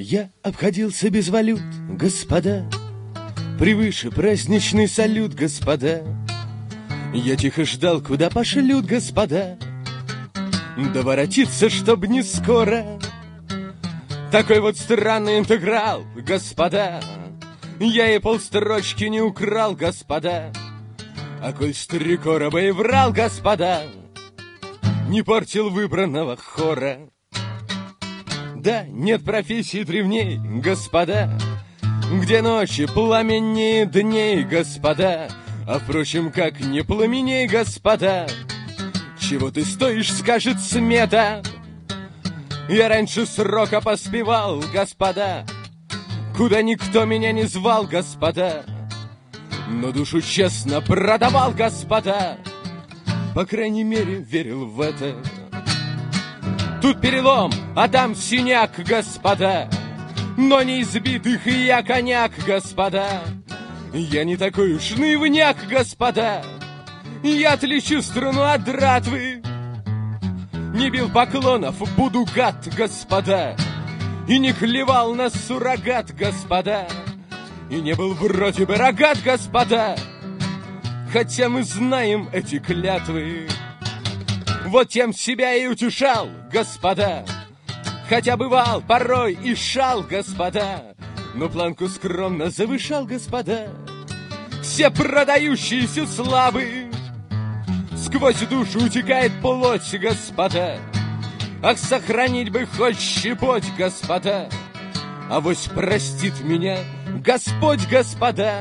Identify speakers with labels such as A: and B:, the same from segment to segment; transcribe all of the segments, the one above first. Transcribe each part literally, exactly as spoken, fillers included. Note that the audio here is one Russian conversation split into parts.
A: Я обходился без валют, господа, превыше праздничный салют, господа. Я тихо ждал, куда пошлют, господа, да воротиться, чтоб не скоро. Такой вот странный интеграл, господа, я и полстрочки не украл, господа. А коль с три короба и врал, господа, не портил выбранного хора. Да, нет профессии древней, господа, где ночи пламеннее дней, господа. А впрочем, как не пламеней, господа, чего ты стоишь, скажет смета. Я раньше срока поспевал, господа, куда никто меня не звал, господа, но душу честно продавал, господа, по крайней мере, верил в это. Тут перелом, а там синяк, господа, но не избитых я коняк, господа. Я не такой уж наивняк, господа, я отличу струну от дратвы. Не бил поклонов, буду гад, господа, и не клевал на суррогат, господа, и не был вроде бы рогат, господа, хотя мы знаем эти клятвы. Вот тем себя и утешал, господа, хотя бывал порой и шал, господа, но планку скромно завышал, господа. Все продающиеся славы, сквозь душу утекает плоть, господа. Ах, сохранить бы хоть щепоть, господа, авось простит меня Господь, господа.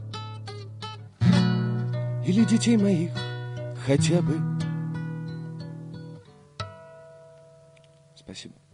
A: Или детей моих хотя бы. Спасибо.